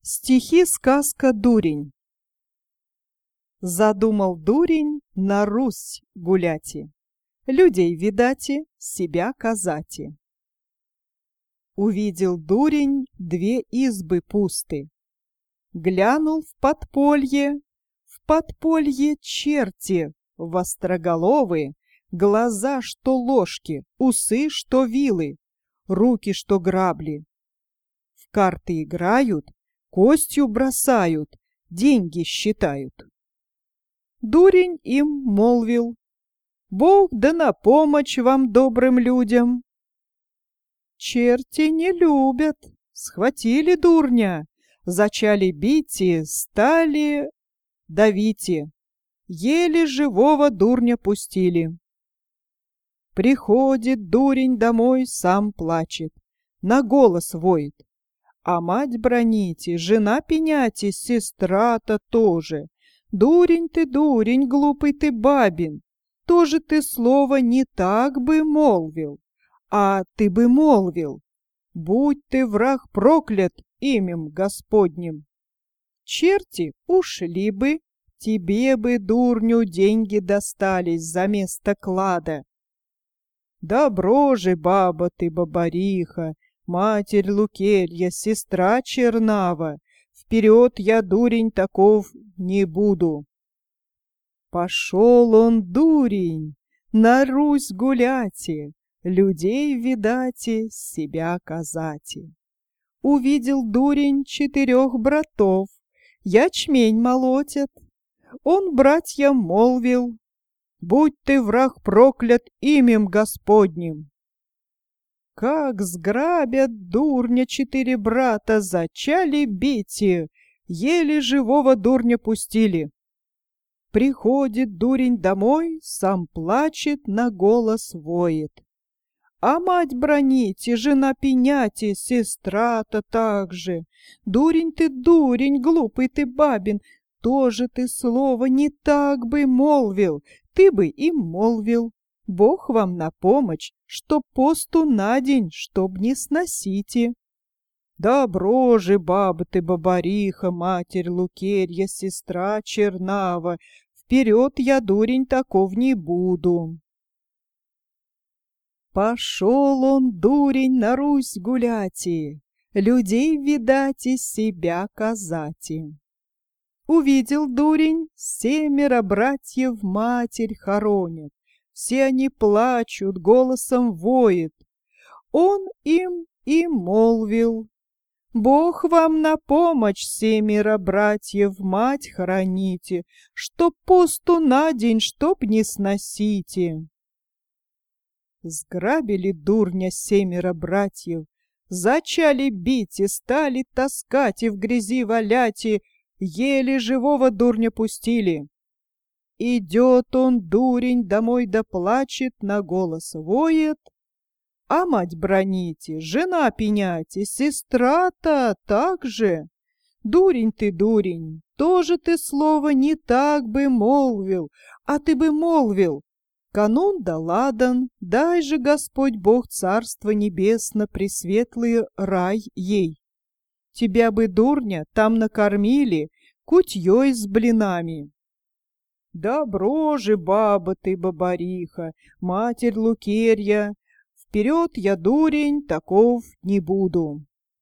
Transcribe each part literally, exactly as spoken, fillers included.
Стихи-сказка «Дурень». Задумал дурень на Русь гуляти, людей видати, себя казати. Увидел дурень две избы пусты, глянул в подполье, в подполье черти востроголовые, глаза, что ложки, усы, что вилы, руки, что грабли. В карты играют, костью бросают, деньги считают. Дурень им молвил: Бог да на помощь вам, добрым людям. Черти не любят, схватили дурня, зачали бити, стали давите, еле живого дурня пустили. Приходит дурень домой, сам плачет, на голос воет. А мать броните, жена пеняти, сестра-то тоже. Дурень ты, дурень, глупый ты бабин, тоже ты слово не так бы молвил, а ты бы молвил: будь ты, враг, проклят именем Господним. Черти ушли бы, тебе бы, дурню, деньги достались за место клада. Добро же, баба ты, бабариха, матерь Лукерья, сестра Чернава, вперед я, дурень, таков не буду. Пошел он, дурень, на Русь гуляти, людей видати, себя казати. Увидел дурень четырех братов, ячмень молотят. Он братьям молвил: будь ты, враг, проклят именем Господним. Как сграбят дурня четыре брата, зачали бити, еле живого дурня пустили. Приходит дурень домой, сам плачет, на голос воет. А мать броните, жена пеняти, сестра-то так же. Дурень ты, дурень, глупый ты бабин, тоже ты слово не так бы молвил, ты бы и молвил. Бог вам на помощь, что посту на день, чтоб не сносите. Добро же, баба ты, бабариха, матерь Лукерья, сестра Чернава, вперед я, дурень, таков не буду. Пошел он, дурень, на Русь гуляти, людей видати, себя казати. Увидел дурень, семеро братьев матерь хоронят. Все они плачут, голосом воет. Он им и молвил: Бог вам на помощь, семеро братьев мать хороните, чтоб посту на день, чтоб не сносите. Сграбили дурня семеро братьев, зачали бить и стали таскать и в грязи валять, и еле живого дурня пустили. Идет он, дурень, домой да плачет, на голос воет. А мать броните, жена пеняти, сестра-то так же. Дурень ты, дурень, тоже ты слово не так бы молвил, а ты бы молвил: канун да ладан, дай же Господь Бог царство небесно, пресветлый рай ей. Тебя бы, дурня, там накормили кутьей с блинами. Добро же, баба ты, бабариха, матерь Лукерья, вперед я, дурень, таков не буду.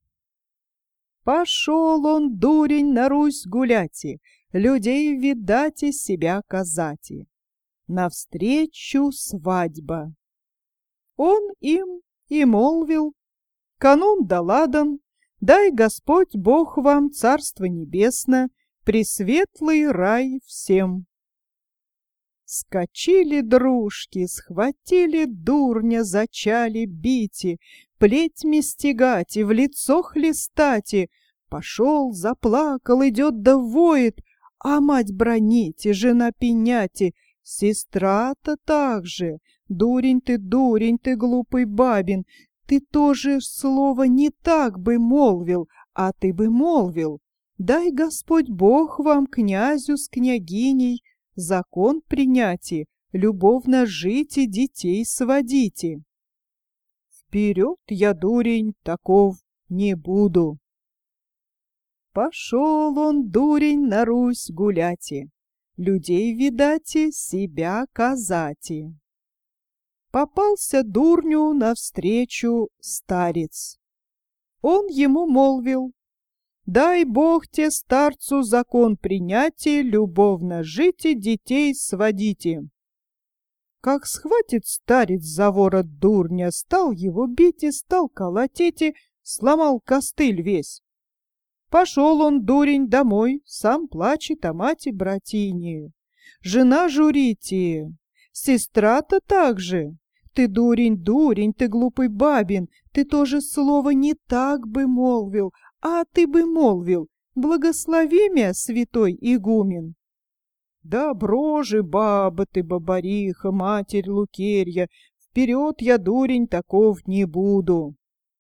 Пошел он, дурень, на Русь гуляти, людей видати, себя казати. Навстречу свадьба. Он им и молвил: канун да ладан, дай Господь Бог вам царство небесно, пресветлый рай всем. Скочили дружки, схватили дурня, зачали бити, плетьми стегать и в лицо хлестати. Пошел, заплакал, идет да воет, а мать броните, жена пеняти, сестра-то так же. Дурень ты, дурень ты, глупый бабин, ты тоже слово не так бы молвил, а ты бы молвил: дай Господь Бог вам, князю с княгиней, закон принятие, любовно жить и детей сводите. Вперед я, дурень, таков не буду. Пошел он, дурень, на Русь гуляти, людей видати, себя казати. Попался дурню навстречу старец. Он ему молвил: «Дай Бог те старцу закон принятия, любовно жить и детей сводите». Как схватит старец за ворот дурня, стал его бить и стал колотить, и сломал костыль весь. Пошел он, дурень, домой, сам плачет о мати братине. Жена журите, сестра-то так же. Ты, дурень, дурень, ты глупый бабин, ты тоже слово не так бы молвил, а ты бы молвил: благослови мя, святой игумен. Добро же, баба ты, бабариха, матерь Лукерья, вперед я, дурень, таков не буду.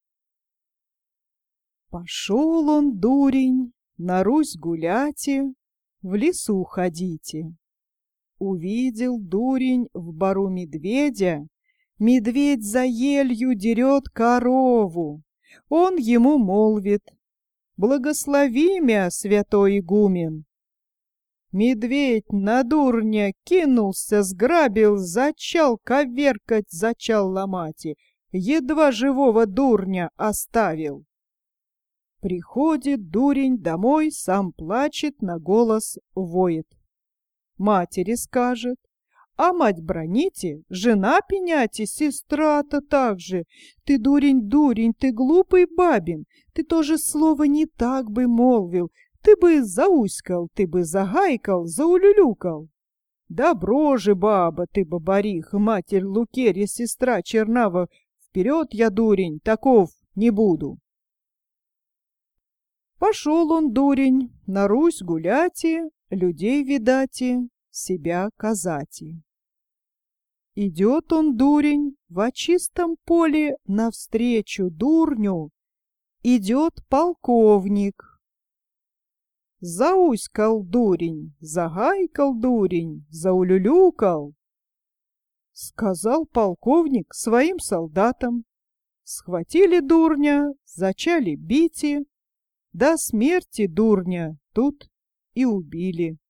Пошел он, дурень, на Русь гуляти, в лесу ходите. Увидел дурень в бару медведя, медведь за елью дерет корову. Он ему молвит: благослови мя, святой игумен. Медведь на дурня кинулся, сграбил, зачал коверкать, зачал ломать, и едва живого дурня оставил. Приходит дурень домой, сам плачет, на голос воет. Матери скажет: а мать броните, жена пеняти, сестра-то так же. Ты, дурень, дурень, ты глупый бабин, ты тоже слово не так бы молвил, ты бы зауськал, ты бы загайкал, заулюлюкал. Добро же, баба ты, бабариха, матерь Лукерья, сестра Чернава, вперед я, дурень, таков не буду. Пошел он, дурень, на Русь гуляти, людей видати, себя казати. Идет он, дурень, в чистом поле навстречу дурню. Идет полковник. Зауськал дурень, загайкал дурень, заулюлюкал. Сказал полковник своим солдатам. Схватили дурня, зачали бить, до смерти дурня тут и убили.